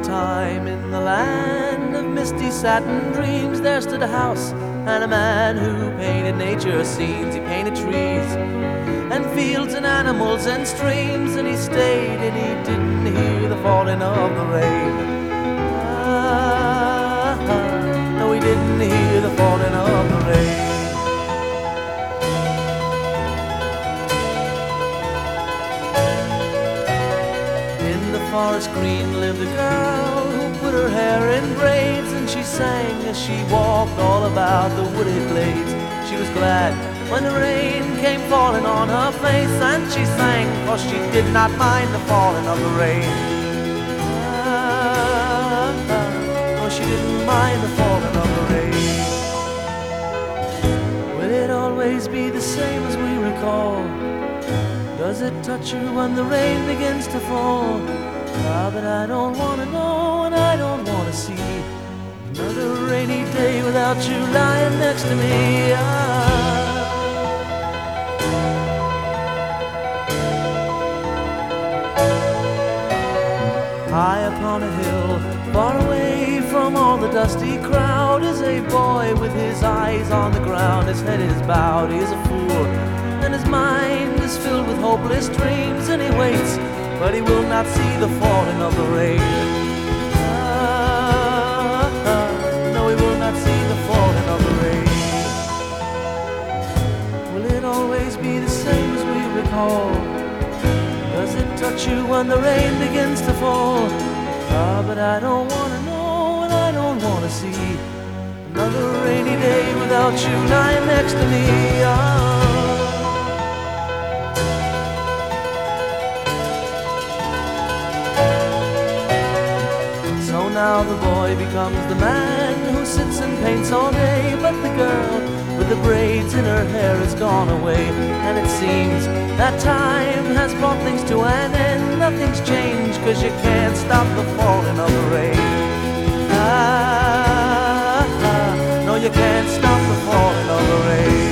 a time in the land of misty satin dreams, there stood a house and a man who painted nature scenes. He painted trees and fields and animals and streams, and he stayed and he didn't hear the falling of the rain. No, he didn't hear the falling of the rain. Forest green lived a girl who put her hair in braids, and she sang as she walked all about the wooded glades. She was glad when the rain came falling on her face, and she sang 'cause she did not mind the falling of the rain. No, she didn't mind the falling of the rain. Will it always be the same as we recall? Does it touch you when the rain begins to fall? Ah, but I don't want to know and I don't want to see another rainy day without you lying next to me. High upon a hill, far away from all the dusty crowd, is a boy with his eyes on the ground. His head is bowed, he is a fool, and his mind is filled with hopeless dreams, and he waits, but he will not see the falling of the rain. No, he will not see the falling of the rain. Will it always be the same as we recall? Does it touch you when the rain begins to fall? Ah, but I don't want to know and I don't want to see another rainy day without you lying next to me. Now the boy becomes the man who sits and paints all day, but the girl with the braids in her hair has gone away, and it seems that time has brought things to an end. Nothing's changed 'cause you can't stop the falling of the rain. No, you can't stop the falling of the rain.